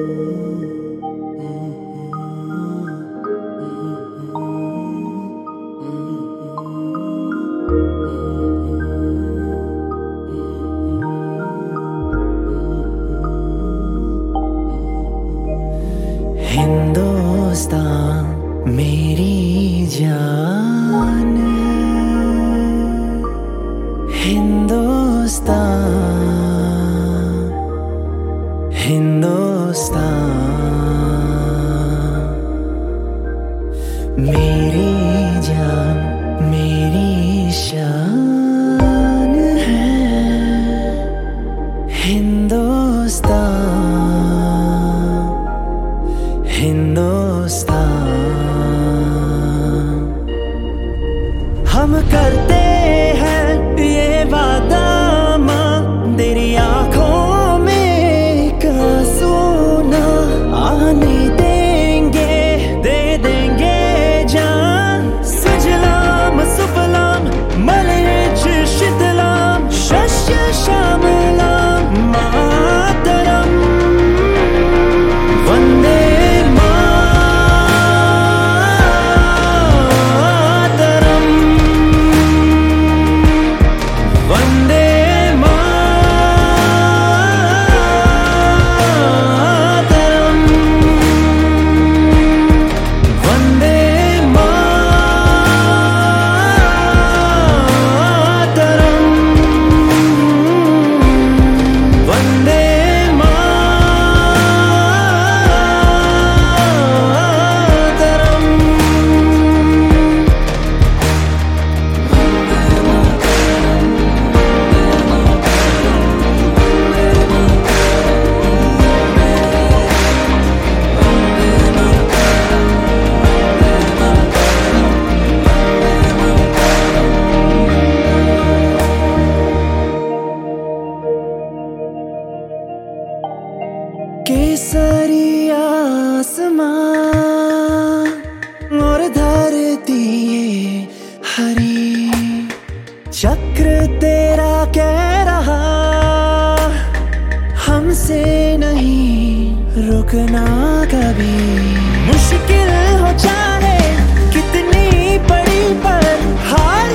हिंदुस्तान मेरी जान, हिंदुस्तान हिंदुस्तान मेरी जान मेरी शान है। हिंदुस्तान हिंदुस्तान हम करते हैं ये वादा माँ, तेरी आँखों में का सोना आने देंगे, दे देंगे जान। सुजलाम सुफलाम मलयज शीतलाम शस्य श्यामलाम मातरम वंदे केसरी आसमान और धरती ये हरी, चक्र तेरा कह रहा हमसे नहीं रुकना कभी। मुश्किल हो चाहे कितनी बड़ी पर हार